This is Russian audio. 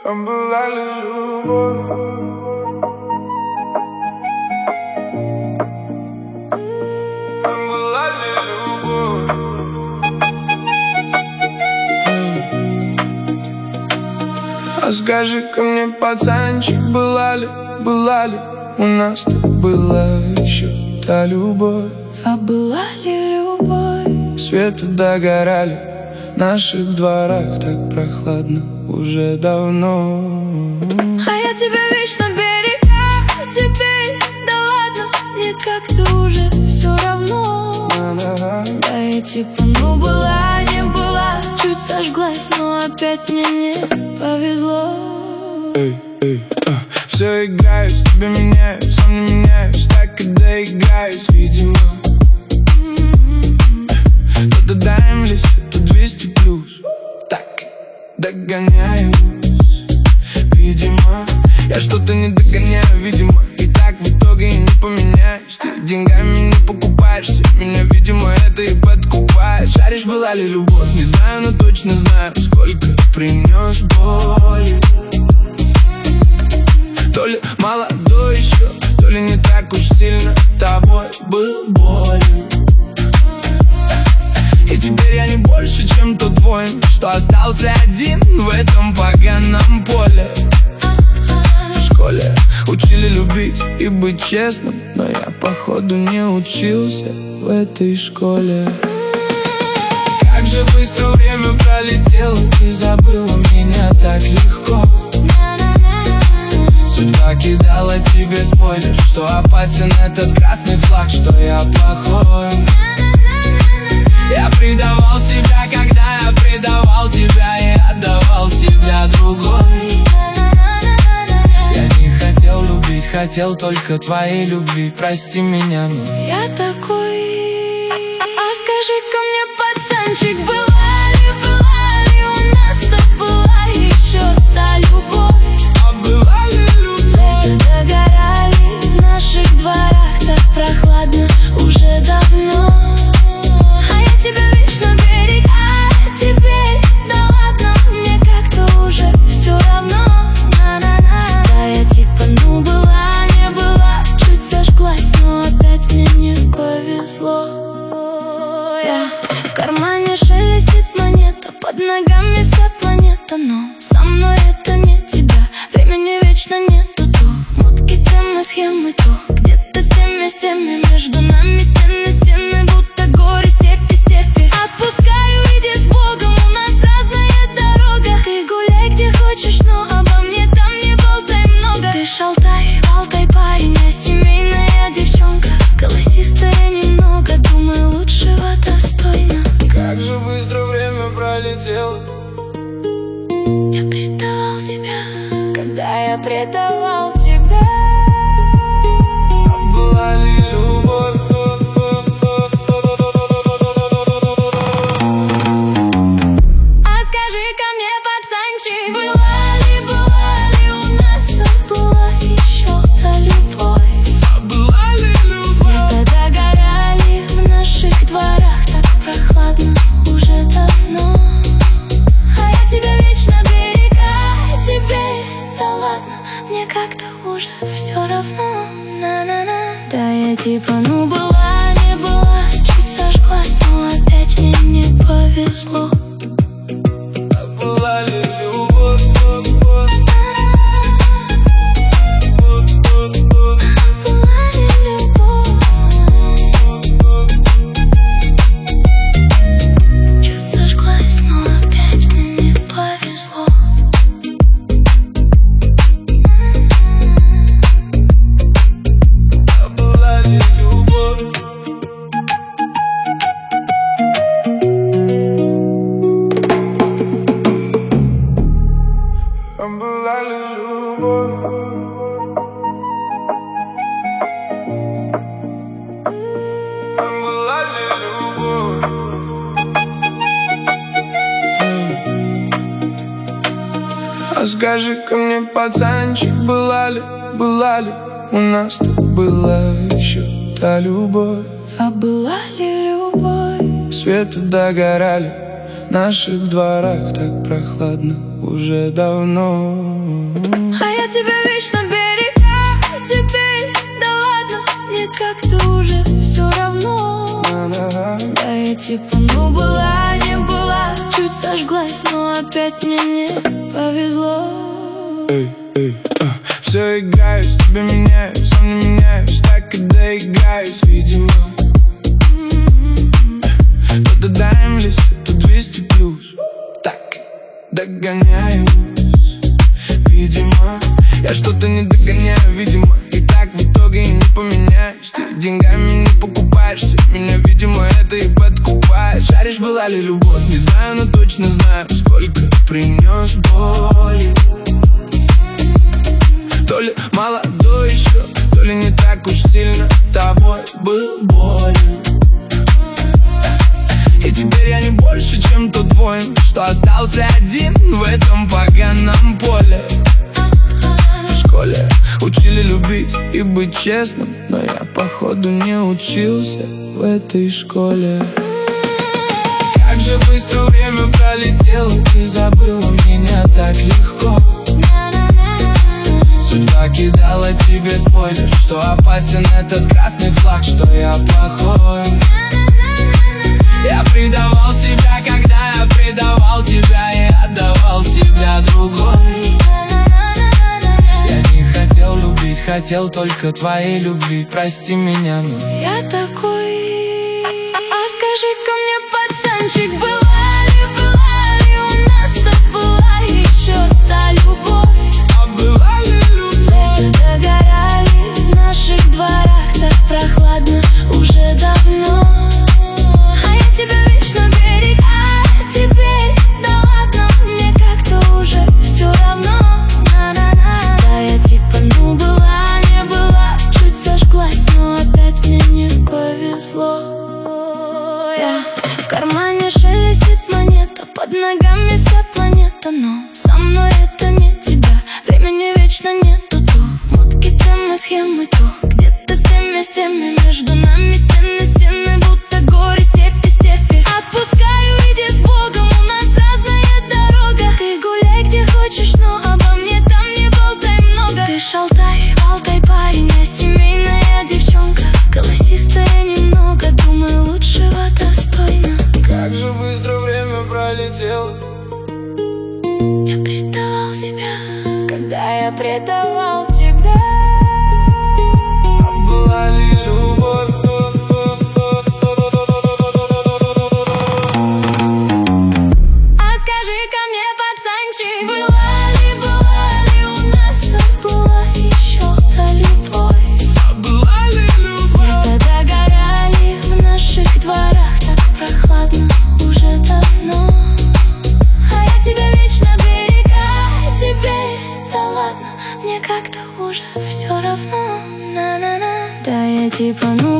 А была ли любовь? А была ли любовь? А скажи-ка мне, пацанчик, была ли у нас-то была еще та любовь? А была ли любовь? Светы догорали в наших дворах, так прохладно уже давно. А я тебя вечно берегла, теперь да ладно, мне как-то уже все равно. Да я типа была, не была, чуть сожглась, но опять мне не повезло. Все играюсь, тебя меняю, сам не меняюсь, так и доиграюсь, видимо. То додаемлись, то 200 плюс, так и догоняюсь, видимо. Я что-то не догоняю, видимо, и так в итоге и не поменяюсь. Ты деньгами не покупаешься, меня, видимо, это и подкупает. Шаришь, была ли любовь, не знаю, но точно знаю, сколько принес боли. То ли молодой еще, то ли не так уж сильно тобой был болен. И теперь я не больше, чем тот воин, что остался один в этом поганом поле. В школе учили любить и быть честным, но я, походу, не учился в этой школе. Как же быстро время пролетело, ты забыла меня так легко. Судьба кидала тебе спойлер, что опасен этот красный флаг, что я плохой. Я предавал себя, когда я предавал тебя и отдавал себя другой. Я не хотел любить, хотел только твоей любви, прости меня, но я такой. А скажи-ка мне, пацанчик, была ли у нас-то была еще та любовь? А была ли любовь? Светы догорали в наших дворах, так прохладно уже давно. А я тебя вечно берегла, теперь да ладно, мне как-то уже все равно. На-на-на. Да я типа была, не была, чуть сожглась, но опять мне не повезло. В кармане шелестит монета, под ногами вся планета, но со мной это не тебя. Времени вечно нету, то мутки, темы, схемы, то где-то с теми между нами стены, будто горы, степи. Отпускаю, иди с Богом, у нас разная дорога. Ты гуляй где хочешь, но обо мне там не болтай много. Ты шалтай, болтай, парень, я семейная девчонка, голосистая немного, думаю, лучшего достойна. Как же быстро время пролетело. Я предавал себя, когда я предавал тебя. А была ли любовь? А скажи-ка мне, пацанчик, была ли у нас была еще та любовь? А была ли любовь? Светы догорали в наших дворах, так прохладно уже давно. А я тебя вечно берегла, теперь да ладно, мне как-то уже все равно. На-на-на. Да я типа была, не была, чуть сожглась, но опять мне не повезло. А была ли любовь? Была ли любовь? Чуть сожглась, но опять мне не повезло. А была ли любовь? А была ли любовь? А была ли любовь? А скажи-ка мне, пацанчик, была ли у нас-то была еще та любовь? А была ли любовь? Светы догорали наших дворах так прохладно уже давно. А я тебя вечно берегла, теперь да ладно, мне как-то уже все равно. Да я типа была, не была, чуть сожглась, но опять мне не повезло. Все играюсь, тебя меняюсь, сам не меняюсь, так и доиграюсь, видимо. То додаемлись, то 200 плюс, так догоняюсь, видимо. Я что-то не догоняю, видимо, и так в итоге и не поменяюсь. Ты деньгами не покупаешься, меня, видимо, это и подкупает. Шаришь, была ли любовь, не знаю, но точно знаю, сколько принес боли. То ли молодой еще, то ли не так уж сильно тобой был болен. И теперь я не больше, чем тот воин, что остался один в этом поганом поле. В школе учили любить и быть честным, но я, походу, не учился в этой школе. Как же быстро время пролетело, ты забыла меня так легко. Судьба кидала тебе спойлер, что опасен этот красный флаг, что я плохой. Я предавал себя, когда я предавал тебя и отдавал себя другой. Я не хотел любить, хотел только твоей любви, прости меня, но я такой. А скажи-ка мне, пацанчик, была ли у нас с тобой еще та любовь? А была ли любовь? Цветы догорали в наших дворах так прохладно уже давно. А я тебя вечно берегла, теперь да ладно, мне как-то уже все равно. Да я типа была, не была, чуть сожглась, но опять мне не повезло. В кармане шелестит монета, под ногами вся планета, но со мной это не тебя. Времени вечно нету, то мутки, темы, схемы, то где-то с теми между нами стены, будто горы, степи. Отпускаю, иди с Богом, у нас разная дорога. Ты гуляй где хочешь, но обо мне там не болтай много. Ты шалтай, болтай, парень, я семейная девчонка, голосистая немного, думаю, лучшего достойна. Как же быстро время пролетело. Я предавал себя, когда я предавал тебя. А была ли любовь? А скажи-ка мне, пацанчик, была ли у нас с тобой еще та любовь? А была ли любовь? Цветы догорали в наших дворах так прохладно уже давно. А я тебя вечно берегла, теперь да ладно, мне как-то уже все равно. Да я типа